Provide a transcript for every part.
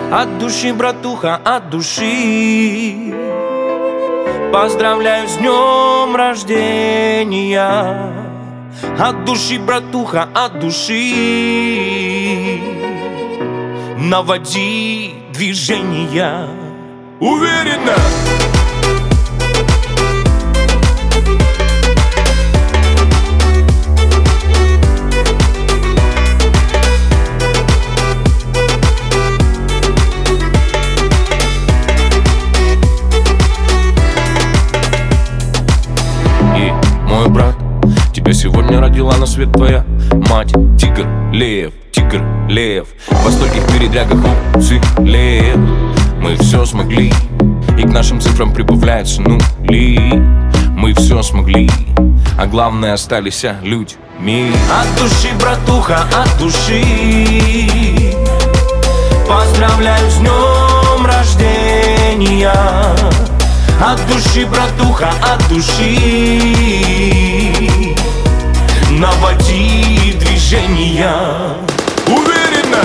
От души, братуха, от души поздравляю с днем рождения. От души, братуха, от души наводи движения уверенно. И мой брат, тебя сегодня родила на свет твоя мать. Тигр, лев, во стольких передрягах уцелев. Мы все смогли, и к нашим цифрам прибавляются нули. Мы все смогли, а главное остались людьми. От души, братуха, от души поздравляю с днем рождения. От души, братуха, от души наводи движения уверенно.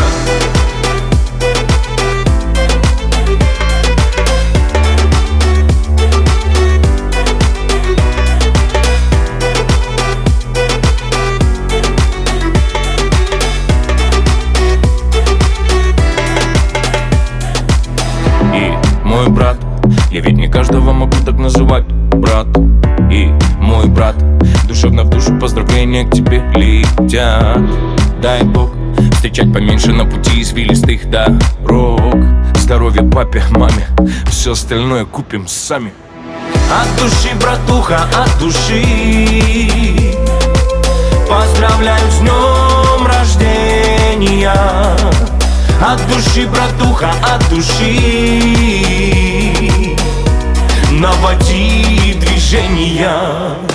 И мой брат, я ведь не каждого могу так называть брат. И мой брат, душевно в душу поздравления к тебе летят. Дай Бог встречать поменьше на пути извилистых дорог. Здоровья папе, маме, все остальное купим сами. От души, братуха, от души поздравляю с днем рождения. От души, братуха, от души наводи движения.